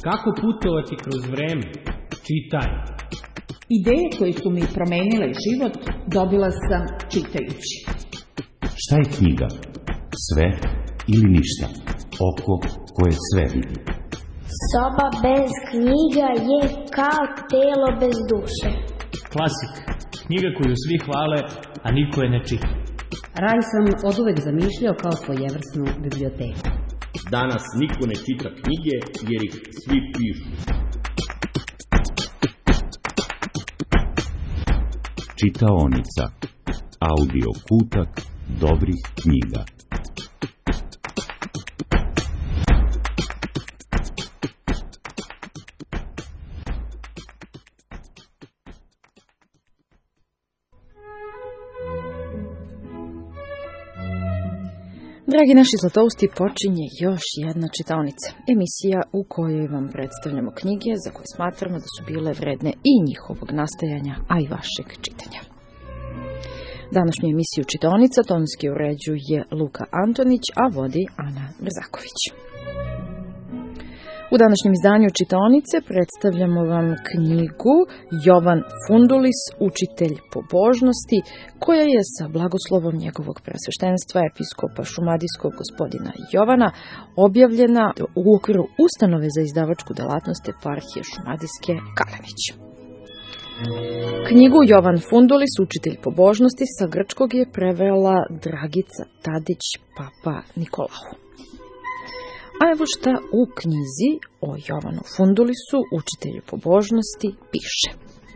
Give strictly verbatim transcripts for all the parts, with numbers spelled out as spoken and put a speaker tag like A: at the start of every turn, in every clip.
A: Kako putovati kroz vreme? Čitaj.
B: Ideje koje su mi promenile život dobila sam čitajući.
C: Šta je knjiga? Sve ili ništa? Oko koje sve vidi.
D: Soba bez knjiga je kao telo bez duše.
A: Klasik. Knjiga koju svi hvale, a niko je ne čita.
E: Raj sam oduvek zamišljao kao svojevrsnu biblioteku.
F: Danas niko ne čita knjige jer ih svi pišu.
C: Čitaonica. Audio kutak dobrih knjiga.
G: Dragi naši zlatousti, počinje još jedna čitaonica, emisija u kojoj vam predstavljamo knjige za koje smatramo da su bile vredne i njihovog nastajanja, a i vašeg čitanja. Današnju emisiju čitaonica tonski uređuje Luka Antonić, a vodi Ana Brzaković. U današnjem izdanju čitaonice predstavljamo vam knjigu Jovan Fundulis, učitelj pobožnosti, koja je sa blagoslovom njegovog preosveštenstva episkopa šumadijskog gospodina Jovana objavljena u okviru ustanove za izdavačku delatnost eparhije šumadijske Kalenić. Knjigu Jovan Fundulis, učitelj pobožnosti, sa grčkog je prevela Dragica Tadić Papa Nikolau. A evo šta u knjizi o Jovanu Fundulisu, učitelju pobožnosti, piše.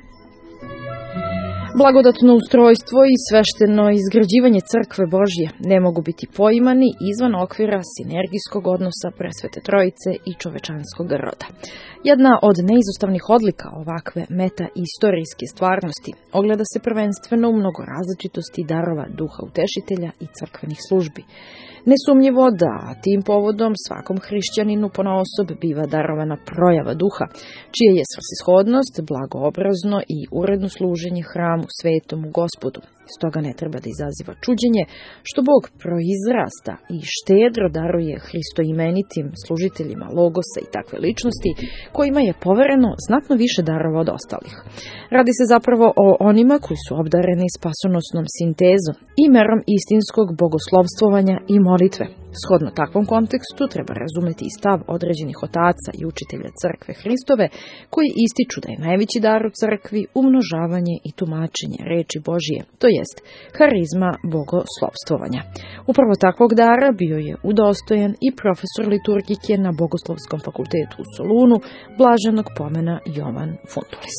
G: Blagodatno ustrojstvo i svešteno izgrađivanje crkve Božje ne mogu biti poimani izvan okvira sinergijskog odnosa Presvete Trojice i čovečanskog roda. Jedna od neizostavnih odlika ovakve meta-istorijske stvarnosti ogleda se prvenstveno u mnogo različitosti darova duha utešitelja i crkvenih službi. Nesumnjivo da tim povodom svakom hrišćaninu ponaosob biva darovana projava duha, čija je svrsishodnost blagoobrazno i uredno služenje hramu svetom u Gospodu. Stoga ne treba da izaziva čuđenje što Bog proizrasta i štedro daruje hristoimenitim služiteljima logosa i takve ličnosti, kojima je povereno znatno više darova od ostalih. Radi se zapravo o onima koji su obdareni spasonosnom sintezom i merom istinskog bogoslovstvovanja i molitve. Shodno takvom kontekstu treba razumeti i stav određenih otaca i učitelja crkve Hristove, koji ističu da je najveći dar u crkvi umnožavanje i tumačenje reči Božije, to jest harizma bogoslovstvovanja. Upravo takvog dara bio je udostojan i profesor liturgike na Bogoslovskom fakultetu u Solunu, blaženog pomena Jovan Fundulis.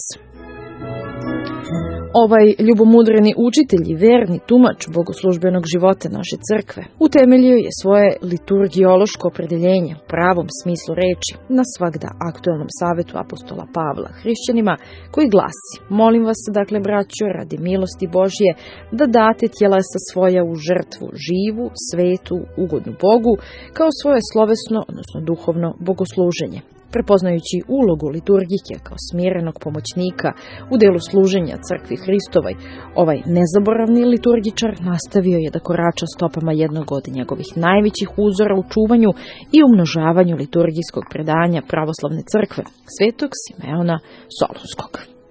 G: Ovaj ljubomudreni učitelj i verni tumač bogoslužbenog života naše crkve utemeljio je svoje liturgiološko opredeljenje u pravom smislu reči na svagda aktuelnom savetu apostola Pavla hrišćanima, koji glasi: molim vas, dakle, braćo, radi milosti Božje, da date tjelesa svoja u žrtvu živu, svetu, ugodnu Bogu, kao svoje slovesno, odnosno duhovno bogosluženje. Prepoznajući ulogu liturgike kao smirenog pomoćnika u delu služenja crkvi Hristovoj, ovaj nezaboravni liturgičar nastavio je da korača stopama jednog od njegovih najvećih uzora u čuvanju i umnožavanju liturgijskog predanja pravoslavne crkve, svetog Simeona Solunskog.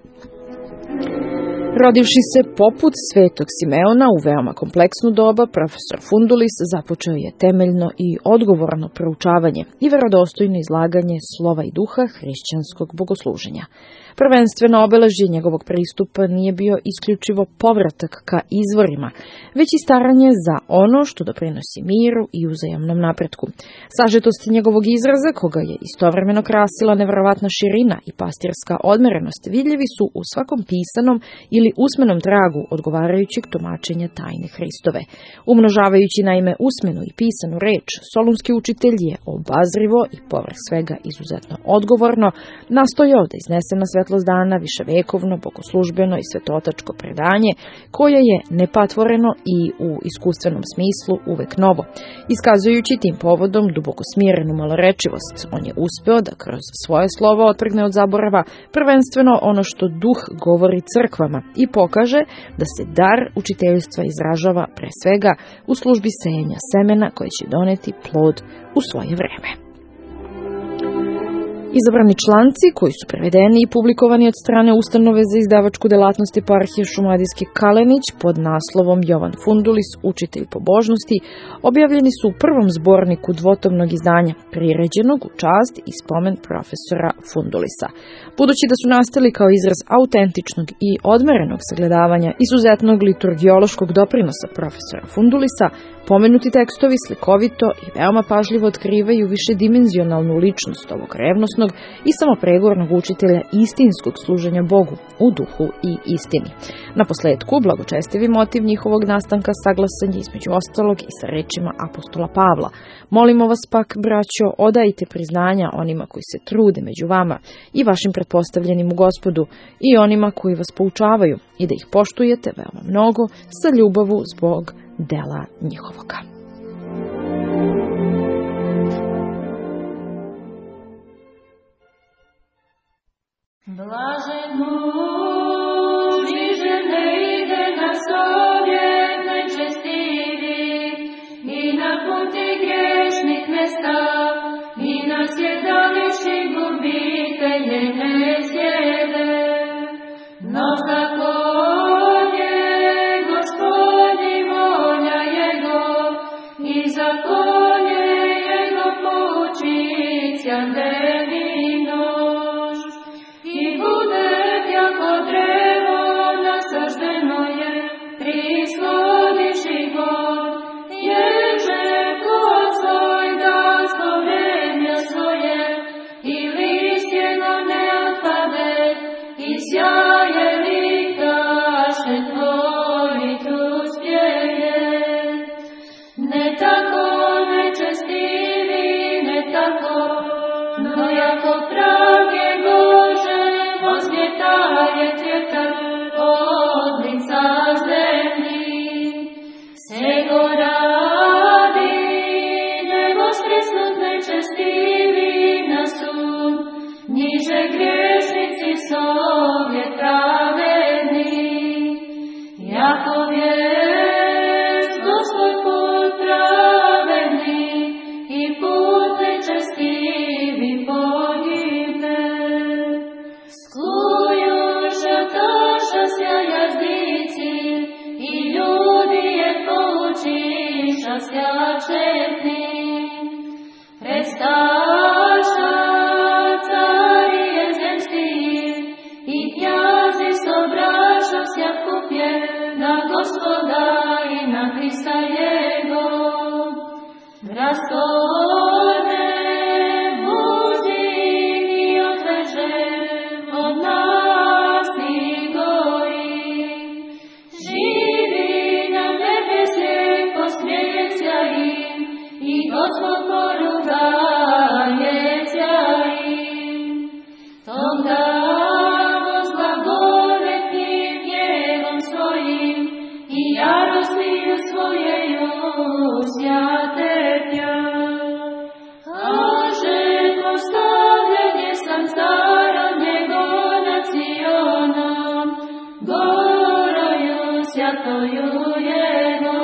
G: Rodivši se poput svetog Simeona u veoma kompleksnu doba, profesor Fundulis započeo je temeljno i odgovorno proučavanje i verodostojno izlaganje slova i duha hrišćanskog bogosluženja. Prvenstveno obeležje njegovog pristupa nije bio isključivo povratak ka izvorima, već i staranje za ono što doprinosi miru i uzajamnom napretku. Sažetost njegovog izraza, koga je istovremeno krasila neverovatna širina i pastirska odmerenost, vidljivi su u svakom pisanom ili usmenom tragu odgovarajućeg tumačenja tajne Hristove. Umnožavajući naime usmenu i pisanu reč, solunski učitelj je obazrivo i povrh svega izuzetno odgovorno nastojao da iznese na svetlost dana viševekovno, bogoslužbeno i svetotačko predanje, koje je nepatvoreno i u iskustvenom smislu uvek novo. Iskazujući tim povodom duboko smirenu malorečivost, on je uspeo da kroz svoje slovo otrgne od zaborava prvenstveno ono što duh govori crkvama i pokaže da se dar učiteljstva izražava pre svega u službi sejenja semena koje će doneti plod u svoje vreme. Izabrani članci, koji su prevedeni i publikovani od strane Ustanove za izdavačku delatnost Eparhije Šumadijske Kalenić pod naslovom Jovan Fundulis, učitelj pobožnosti, objavljeni su u prvom zborniku dvotomnog izdanja, priređenog u čast i spomen profesora Fundulisa. Budući da su nastali kao izraz autentičnog i odmerenog sagledavanja izuzetnog liturgiološkog doprinosa profesora Fundulisa, pomenuti tekstovi slikovito i veoma pažljivo otkrivaju višedimenzionalnu ličnost ovog revnosnog i samopregornog učitelja istinskog služenja Bogu u duhu i istini. Na posledku, blagočestivi motiv njihovog nastanka saglasan je između ostalog i sa rečima apostola Pavla. Molimo vas pak, braćo, odajte priznanja onima koji se trude među vama i vašim pretpostavljenim u Gospodu i onima koji vas poučavaju i da ih poštujete veoma mnogo sa ljubavu zbog dela njihovoga.
H: Blažen muž i žene ide na sovjet nečestivi i na puti grešnih mesta i na sjedališti gubitelje ne sjede. No zakon je Gospodnji volja Jego i zakon je Jego poučića nevinoš. I bude jako drevo nasaždeno je prisvodi život, ježe plod svoj da stvorenja svoje i list jego ne otpade i sjaje likaše tvoji tu spjeje. Ne tako nečestivi, ne tako, no jako pravdje Bože vzljetaj vjetar od lica zemlji. Sego radi, ne voskresnut nečestivi na sud, niže grešnici sovjet pravedni. Jakov je Gospod put pravedni i put nečestivi pogibe. Skujuša toša sja jazdici i ljudi je poučiša sja četni. Predstaša carije zemski i kjazi sobraša sja kupje na Gospoda i na Hrista Jego. Raskone buzi i odveže od nas i goji. Živi na nebeslje posmijeća im i Gospod porugajeća im. Tom damo zblagoretni gnievom svojim i jarostiju svojeju sjatepja. Aže postavljanje sam starom njego nad Sionom, goroju sjatoju jego.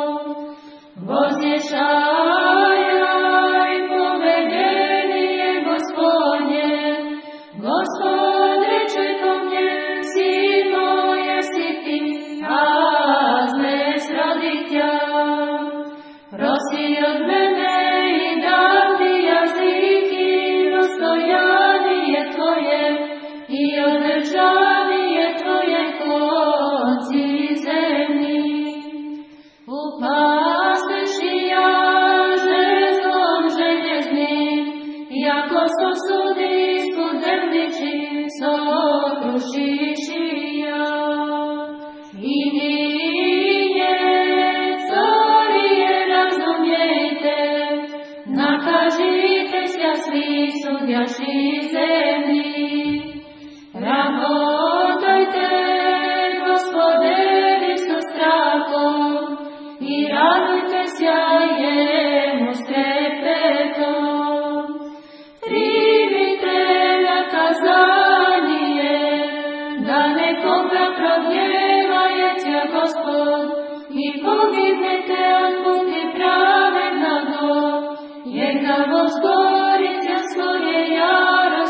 H: Voznješajaj povedeni je Gospodnje, Gospod reče ko mnje, sin moj jesi ti, a zne sroditja. Prosi od mene i dam ti jaziki, dostojanije tvoje i održanije tvoje konci zemlji. Upasteš i ja žezlom željeznim, jako so sudi skudemniči, sokrušiš i ja. I nije, carije, razumijte, nakažite sja svi sudjaši zemlji. Rahotajte, Gospodevi sa strahom i radujte sja jemu s trepetom. Primite nakazanje, da nekoga prognjevajeća Gospod i pogibnete od puti pravednago, jer ga Gospodića svoje jarosti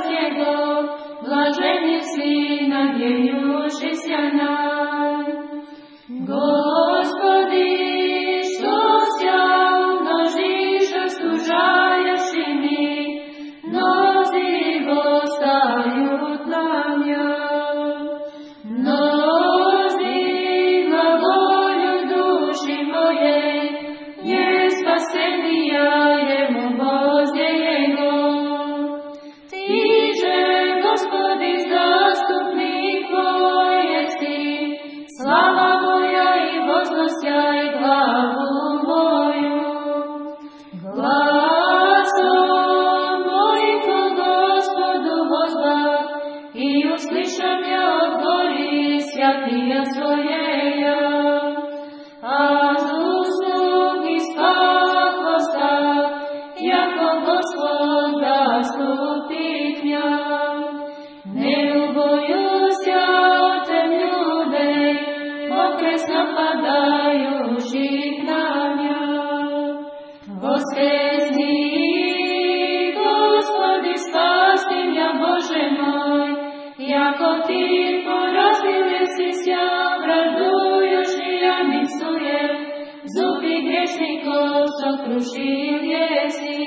H: Voskresni, Gospodi, spasi mja, Bože moj, jako ti porazbili si sja, radujuš i ja nisuje, zubi grešnikov sokrušil jesi.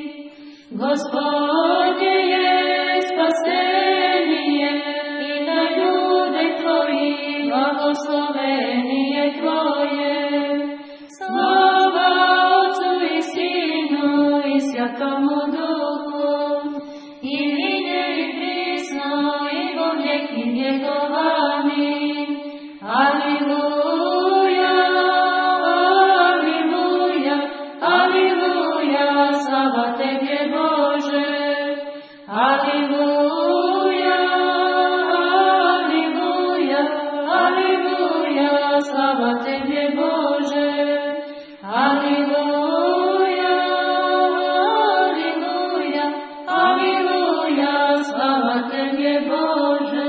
H: Gospodje je spasenije i na ljude tvoji blagoslovenije tvoje. Slava Otcu i Sinu i Svjatomu Duhu, i ninje i prisno i vo vjeki vjekov. Amin. Aleluja, aleluja, aleluja, slava Tebe Bože. Aleluja, aleluja, aleluja, slava Tebe Bože. Aleluja, aleluja, aleluja, slava Tebe Bože.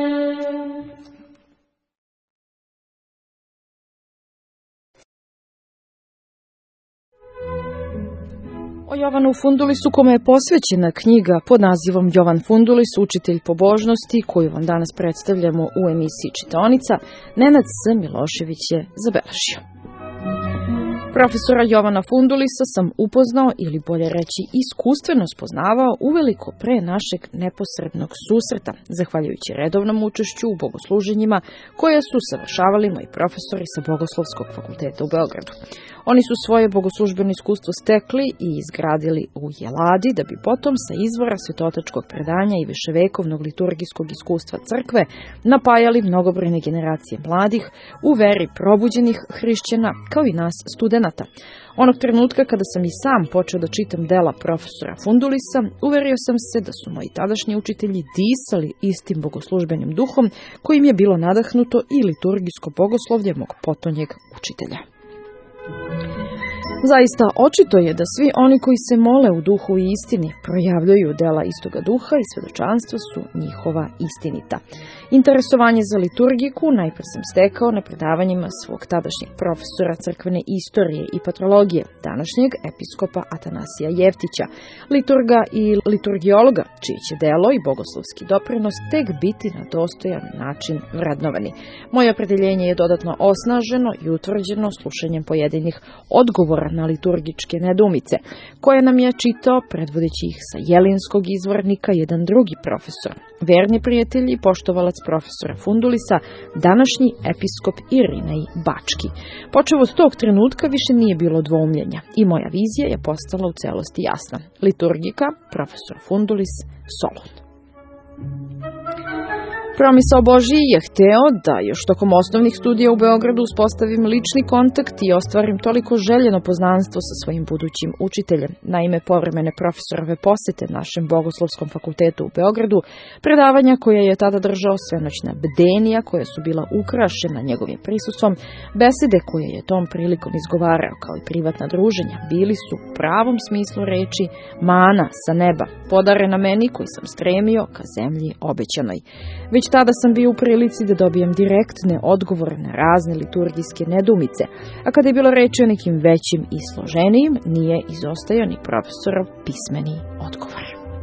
G: O Jovanu Fundulisu, kome je posvećena knjiga pod nazivom Jovan Fundulis, učitelj pobožnosti, koju vam danas predstavljamo u emisiji Čitaonica, Nenad S. Milošević je zabeležio. Profesora Jovana Fundulisa sam upoznao, ili bolje reći iskustveno spoznavao, uveliko pre našeg neposrednog susreta, zahvaljujući redovnom učešću u bogosluženjima koje su savršavali moji profesori sa Bogoslovskog fakulteta u Beogradu. Oni su svoje bogoslužbeno iskustvo stekli i izgradili u Jeladi, da bi potom sa izvora svetotačkog predanja i viševekovnog liturgijskog iskustva crkve napajali mnogobrojne generacije mladih u veri probuđenih hrišćana, kao i nas studenata. Onog trenutka kada sam i sam počeo da čitam dela profesora Fundulisa, uverio sam se da su moji tadašnji učitelji disali istim bogoslužbenim duhom kojim je bilo nadahnuto i liturgijsko bogoslovlje mog potonjeg učitelja. Zaista, očito je da svi oni koji se mole u duhu i istini projavljaju dela istoga duha i svedočanstva su njihova istinita. Interesovanje za liturgiku najpre sam stekao na predavanjima svog tadašnjeg profesora crkvene istorije i patrologije, današnjeg episkopa Atanasija Jeftića, liturga i liturgiologa, čiji će delo i bogoslovski doprinos tek biti na dostojan način vrednovani. Moje opredeljenje je dodatno osnaženo i utvrđeno slušanjem pojedinih odgovora na liturgičke nedoumice, koje nam je čitao, predvodeći ih sa jelinskog izvornika, jedan drugi profesor, verni prijatelj i poštovalac profesora Fundulisa, današnji episkop Irinej Bački. Počev od tog trenutka više nije bilo dvoumljenja i moja vizija je postala u celosti jasna. Liturgika, profesor Fundulis, Solun. Promisao Božji je hteo da još tokom osnovnih studija u Beogradu uspostavim lični kontakt i ostvarim toliko željeno poznanstvo sa svojim budućim učiteljem. Naime, povremene profesorove posete našem Bogoslovskom fakultetu u Beogradu, predavanja koje je tada držao, svenoćna bdenija koja su bila ukrašena njegovim prisustvom, besede koje je tom prilikom izgovarao, kao i privatna druženja, bili su u pravom smislu reči mana sa neba, podarena meni koji sam stremio ka zemlji obećanoj. Već tada sam bio u prilici da dobijem direktne odgovore na razne liturgijske nedoumice, a kada je bilo reči o nekim većim i složenijim, nije izostajao ni profesorov pismeni odgovor.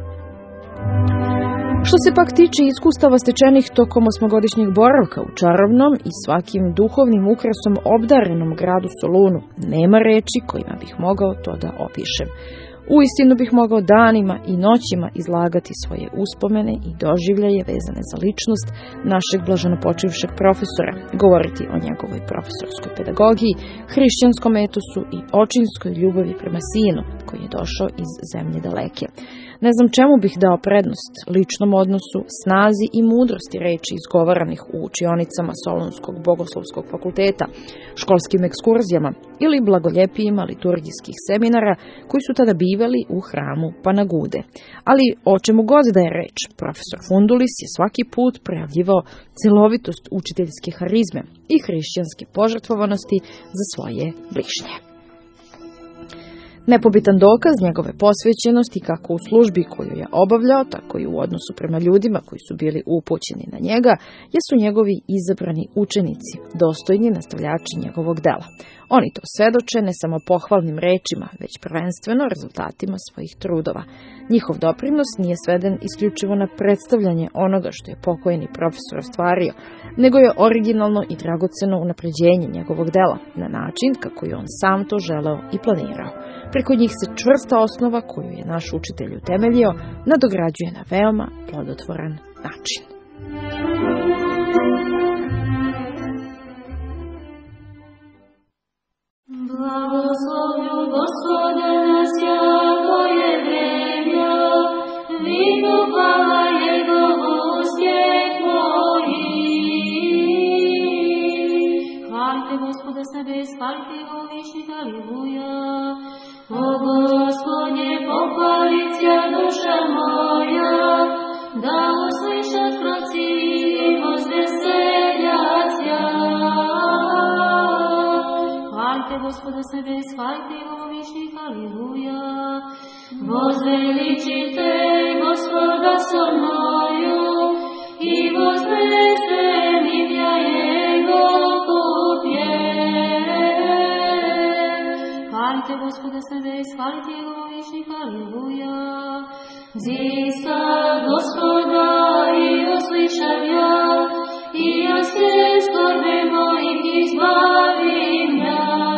G: Što se pak tiče iskustava stečenih tokom osmogodišnjeg boravka u čarovnom i svakim duhovnim ukrasom obdarenom gradu Solunu, nema reči kojima bih mogao to da opišem. Uistinu bih mogao danima i noćima izlagati svoje uspomene i doživljaje vezane za ličnost našeg blaženopočivšeg profesora, govoriti o njegovoj profesorskoj pedagogiji, hrišćanskom etosu i očinskoj ljubavi prema sinu, koji je došao iz zemlje daleke. Ne znam čemu bih dao prednost ličnom odnosu, snazi i mudrosti reči izgovaranih u učionicama Solunskog bogoslovskog fakulteta, školskim ekskurzijama ili blagoljepijima liturgijskih seminara koji su tada bivali u hramu Panagude. Ali o čemu god da je reč, profesor Fundulis je svaki put projavljivao celovitost učiteljske harizme i hrišćanske požrtvovanosti za svoje bližnje. Nepobitan dokaz njegove posvećenosti kako u službi koju je obavljao, tako i u odnosu prema ljudima koji su bili upućeni na njega, jesu njegovi izabrani učenici, dostojni nastavljači njegovog dela. Oni to svedoče ne samo pohvalnim rečima, već prvenstveno rezultatima svojih trudova. Njihov doprinos nije sveden isključivo na predstavljanje onoga što je pokojni profesor ostvario, nego je originalno i dragoceno unapređenje njegovog dela, na način kako je on sam to želeo i planirao. Preko njih se čvrsta osnova koju je naš učitelj utemeljio nadograđuje na veoma plodotvoran način.
H: Blagoslovlju Gospoda na svjakoje vremja, vidu hvala Jegovu uspjeh moji. Hvalite Gospoda s nebes, hvalite Jego višnih, aleluja. O Gospodnje, pohvalića duša moja, da uslišat kroci i vozveseljacija. Hvalite Gospoda s nebes, hvalite Jeho višnih, aleluja. Vozveličite Gospoda sol moju i vozveselim ja Jego kupje. Hvalite Gospoda s nebes, hvalite Jeho višnih, aleluja. Ziska Gospoda i uslišam ja, i ja se skorbe mojih izbavim ja.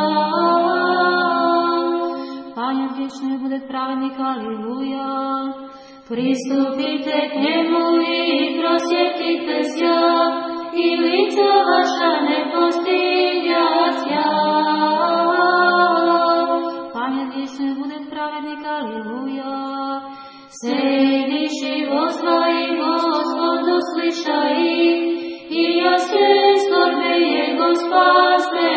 H: Panja vječne bude pravednik, aleluja. Pristupite k njemu i prosjetite sja, i lica vaša ne postidjasja. Panja vječne bude pravednik, aleluja. Sediši vozva i Gospodu slišaj, i jasne skorbe Jego spase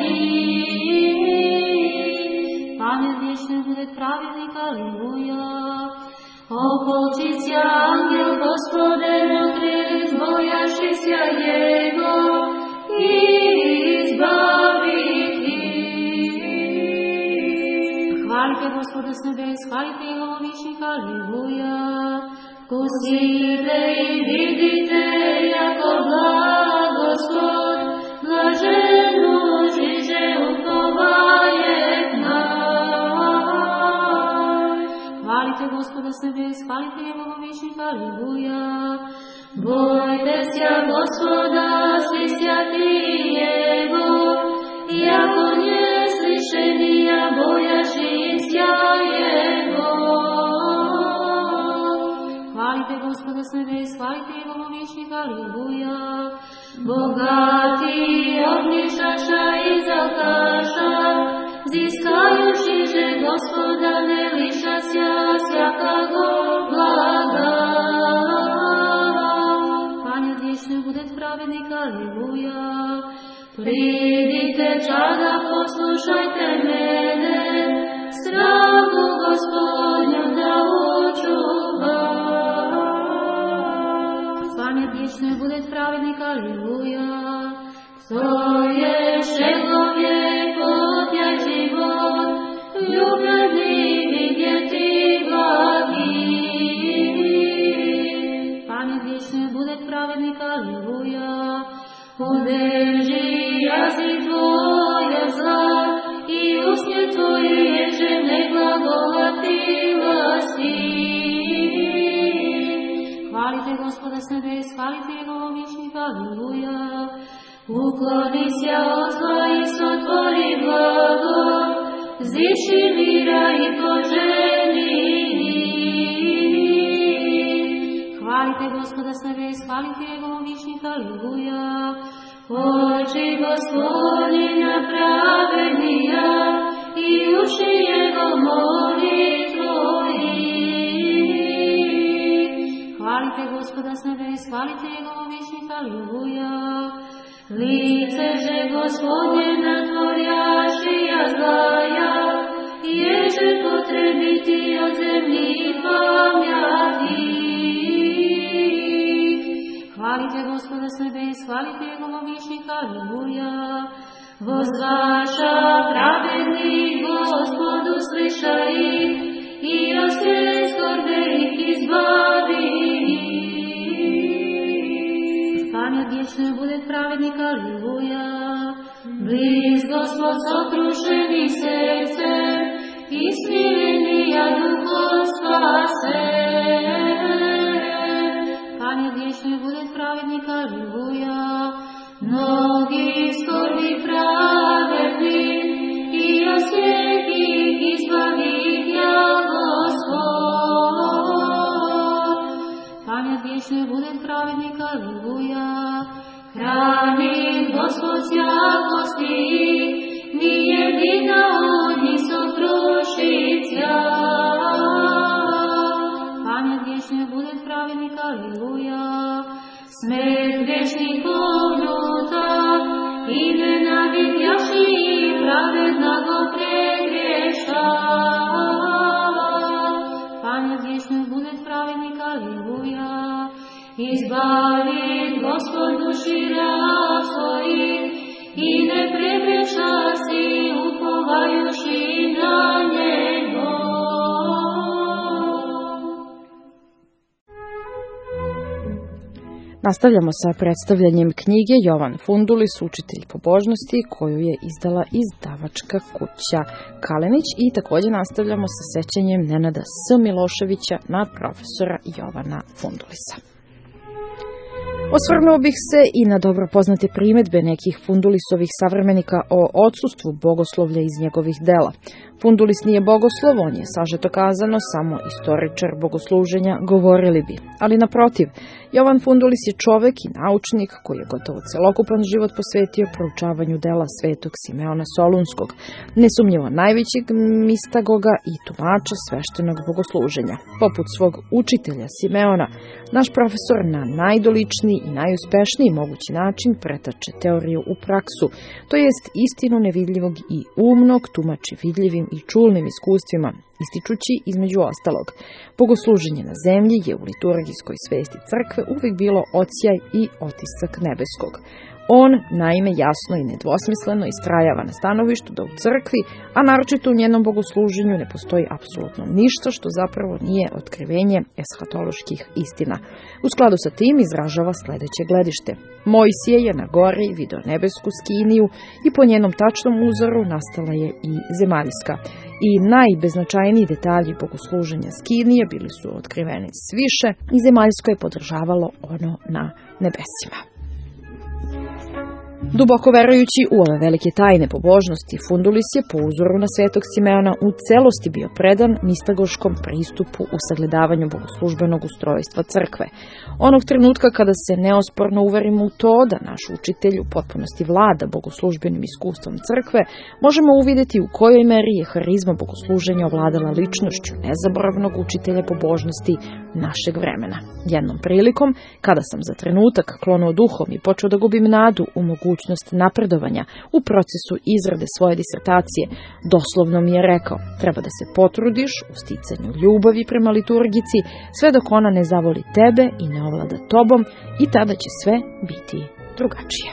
H: ih. Pane vječne bude pravednik, aleluja. Opočisja angel Gospodenu kriv, bojašisja Jego i izbavih ih. Hvalite Gospoda s nebes, hvalite Jeho višnih, aleluja. Kusite i vidite, jako blagoslov, blaženu žiže upovaje nam. Hvalite Gospoda s nebes, hvalite Jeho višnih, aleluja. Bojte se Gospoda, svi svjati Jego, jako nje slišenija bojašisja Jego. Hvalite Gospoda s nebes, hvalite Jeho višnih, aleluja. Bogati odlišaša i zakaša, ziskajuši že Gospoda ne lišasja svjakago blaga. Panja vječne bude pravednik, aleluja. Pridite čada, poslušajte mene, strahu Gospodnju da učuva. Panja vječne bude pravednik, aleluja. To je šegovje potjaj život, ljubljeni vidjeti blagi. Panja vječne bude pravednik, aleluja. Udrži jazik tvoja zla i usnje tvoje ježe ne blagovatila si. Hvalite Gospoda s nebes, hvalite Jeho višnih, aleluja. Ukloni se od zla i sotvori blago, ziši mira i poženi. Hvalite Gospoda s nebes, hvalite Jeho višnih, aleluja. Oči Gospodnji napravednija i uši Jego molitvoji. Hvalite Gospoda s nebes, hvalite Jeho višnih, aleluja. Lice že Gospodnje natvorjašija zlaja, ježe potrebiti od zemlji pamjatih. Hvalite Gospoda s nebes, hvalite Jeho višnih, aleluja. Vozvaša pravedni Gospodu sliša Bliz Gospod sokrušeni srce, i smirenija duho spase. Panje vječni bude pravednik, aleluja, mnogi skorbi pravedni, i od svjetih izbavih ja Gospod. Panje vječni bude pravednik, aleluja, hrani Gospod svjetlosti, nije vidna od njih sokrušica. Panje vječni bude pravednik, aleluja, smet vječnih pognuta, i nenavidjaši pravedna go pregreša. Panje vječni bude pravednik, aleluja, izbavi Gospod duši rab svojih, i ne pregreša si upovajuši na njego.
G: Nastavljamo sa predstavljanjem knjige Jovan Fundulis, učitelj pobožnosti, koju je izdala izdavačka kuća Kalenić, i također nastavljamo sa sećanjem Nenada S. Miloševića na profesora Jovana Fundulisa. Osvrnuo bih se i na dobro poznate primedbe nekih Fundulisovih savremenika o odsustvu bogoslovlja iz njegovih dela. Fundulis nije bogoslov, on je, sažeto kazano, samo istoričar bogosluženja, govorili bi. Ali naprotiv, Jovan Fundulis je čovek i naučnik koji je gotovo celokupan život posvetio proučavanju dela svetog Simeona Solunskog, nesumnjivo najvećeg mistagoga i tumača sveštenog bogosluženja. Poput svog učitelja Simeona, naš profesor na najdoličniji i najuspešniji mogući način pretače teoriju u praksu, to jest istinu nevidljivog i umnog tumači vidljivim i čulnim iskustvima, ističući između ostalog. Bogosluženje na zemlji je u liturgijskoj svesti crkve uvijek bilo odsjaj i otisak nebeskog. On, naime, jasno i nedvosmisleno istrajava na stanovištu da u crkvi, a naročito u njenom bogosluženju, ne postoji apsolutno ništa što zapravo nije otkrivenje eshatoloških istina. U skladu sa tim izražava sledeće gledište. Mojsije je na gori video nebesku skiniju i po njenom tačnom uzoru nastala je i zemaljska. I najbeznačajniji detalji bogosluženja skinije bili su otkriveni sviše i zemaljsko je podržavalo ono na nebesima. Duboko verujući u ove velike tajne pobožnosti, Fundulis je po uzoru na svetog Simeona u celosti bio predan mistagoškom pristupu u sagledavanju bogoslužbenog ustrojstva crkve. Onog trenutka kada se neosporno uverimo u to da naš učitelj u potpunosti vlada bogoslužbenim iskustvom crkve, možemo uvideti u kojoj meri je harizma bogosluženja ovladala ličnošću nezaboravnog učitelja pobožnosti našeg vremena. Jednom prilikom, kada sam za trenutak klonuo duhom i počeo da gubim nadu u mogućnost napredovanja u procesu izrade svoje disertacije, doslovno mi je rekao: treba da se potrudiš u sticanju ljubavi prema liturgici, sve dok ona ne zavoli tebe i ne ovlada tobom, i tada će sve biti drugačije.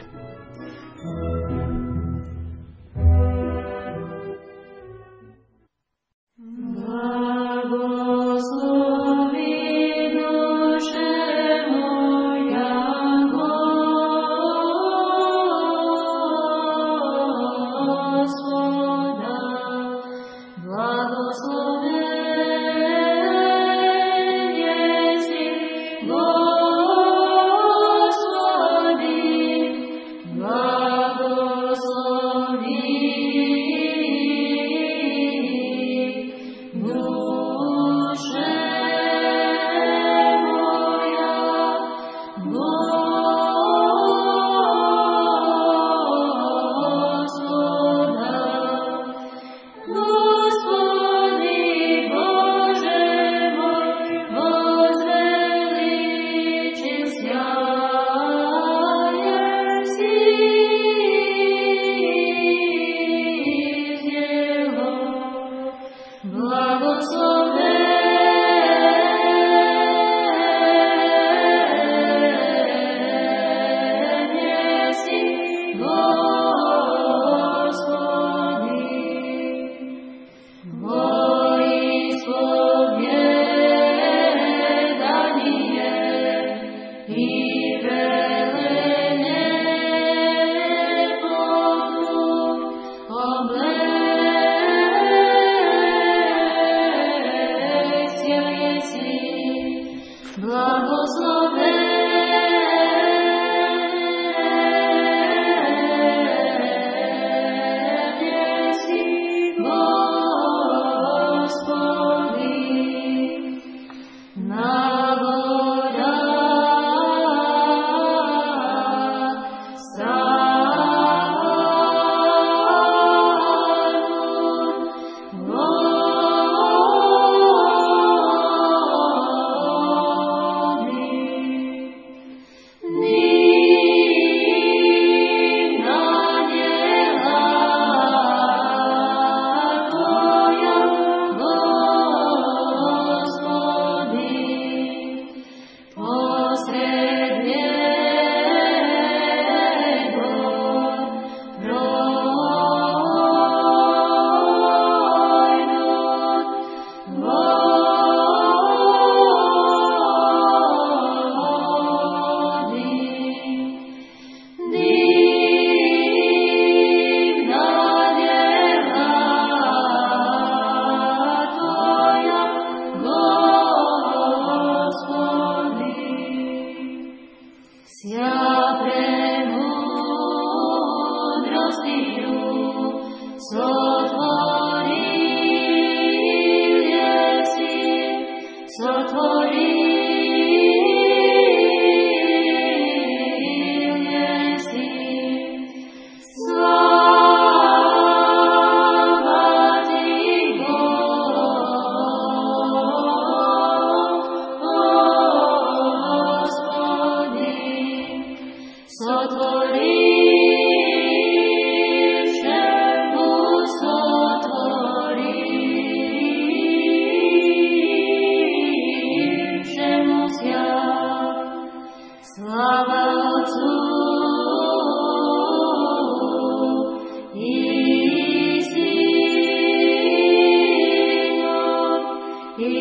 H: I velene potu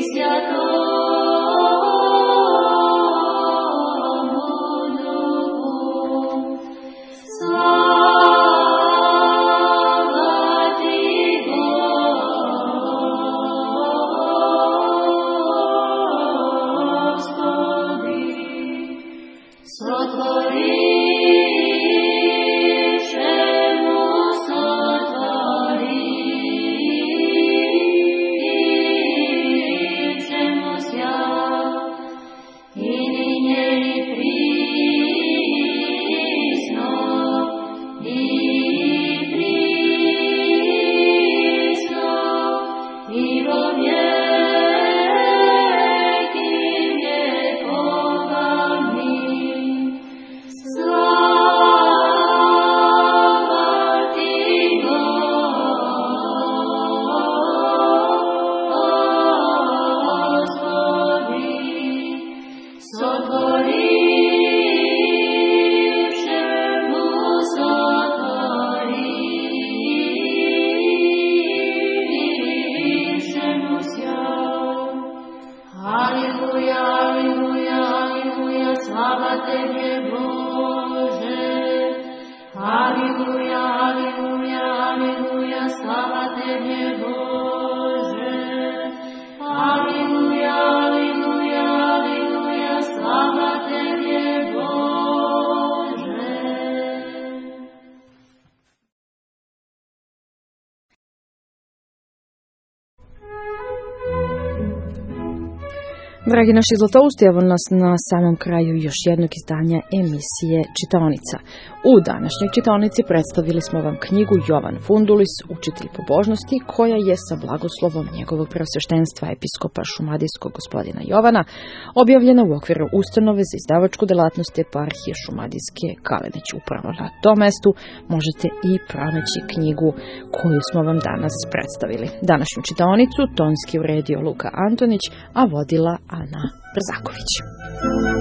G: Dragi naši zlatousti, evo nas na samom kraju još jednog izdanja emisije Čitaonica. U današnjoj čitaonici predstavili smo vam knjigu Jovan Fundulis, učitelj pobožnosti, koja je sa blagoslovom njegovog preosveštenstva episkopa šumadijskog gospodina Jovana objavljena u okviru ustanove za izdavačku delatnost eparhije šumadijske Kalenić. Upravo na tom mestu možete i pronaći knjigu koju smo vam danas predstavili. Današnju čitaonicu tonski uredio Luka Antonić, a vodila Ana Brzaković.